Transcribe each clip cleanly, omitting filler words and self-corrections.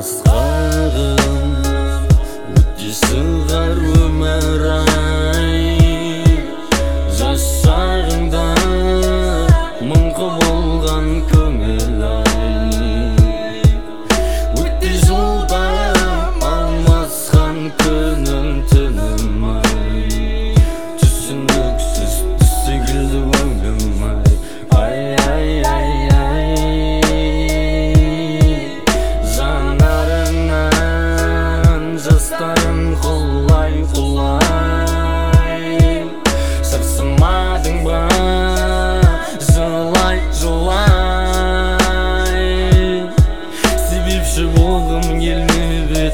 басқарым өте сыңғар өмір ай жастарыңда мұңқы болған көңіл ай өте жылдарым алмасқан күнім түнім ай түсініксіз секілді өңім ай жанарыңнан жастарым құлай сырсымадың ба жылай себепші болғым келмеді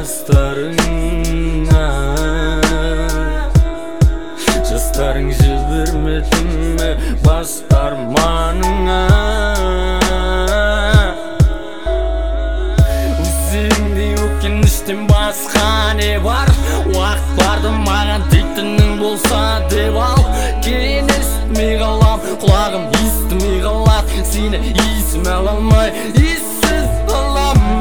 жастарың жібермеді ме бас арманыңа өзіңдей өкініштен басқа не бар уақыт барды маған дейтінің болса деп ал кейін естімей қалам құлағым естімей қалады сені есіме ала алмай ессіз қаламын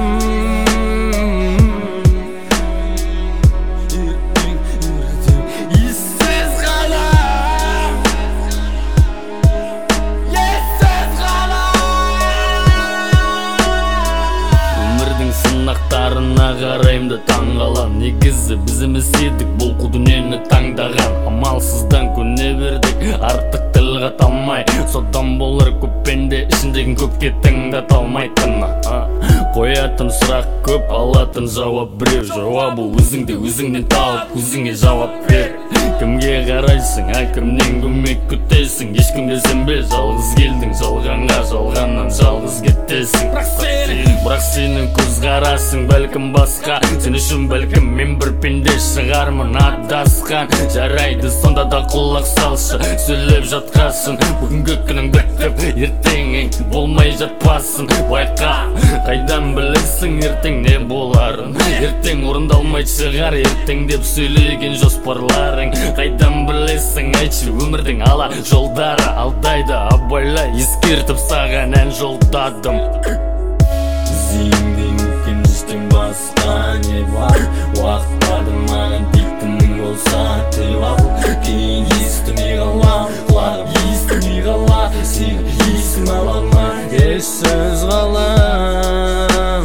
сынақтарына қараймын да таң қалам негізі біз емес едік бұл қу дүниені таңдаған амалсыздан көне бердік артық тіл қата алмай содан болар көп пенде ішіндегін көпке тыңдата алмайтын қоятын сұрақ көп алатын жауап біреу жауабы өзіңде өзіңнен тауып өзіңе жауап бер кімге қарайсың кімнен көмек күтесің ешкімге сенбе жалғыз келдің жалғанға жалғаннан жалғыз кетесің бірақ сенің көзқарасың бәлкім басқа сен үшін бәлкім мен бір пенде шығармын адасқан жарайды сонда да құлақ салшы сөйлеп жатқасын бүгінгі күнің бітіп ертеңің болмай жатпасын байқа қайдан білесің ертең не боларын ертең орындалмай шығар ертең деп сөйлеген жоспарларың қайдан білесің айтшы өмірдің ала жолдары алдайды абайла ескертіп саған ән жолдадым өзіңдей өкініштен басқа не бар уақыт барды маған дейтінің болса деп ал кейін естімей қалам құлағым естімей қалады сені есіме ала алмай ессіз қалам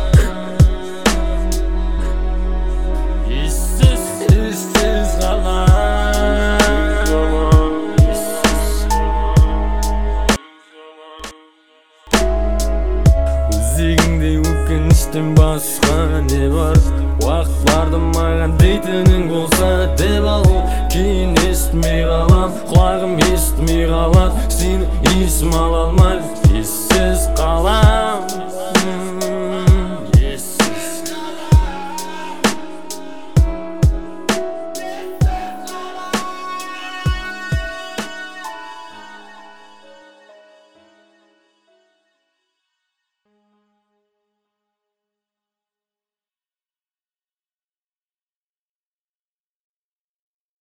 ессіз қалам өзіңдей өкініштен басқа не бар уақыт барды маған дейтінің болса деп ал кейін естімей қалам құлағым естімей қалады сені есіме ала алмай ессіз қалам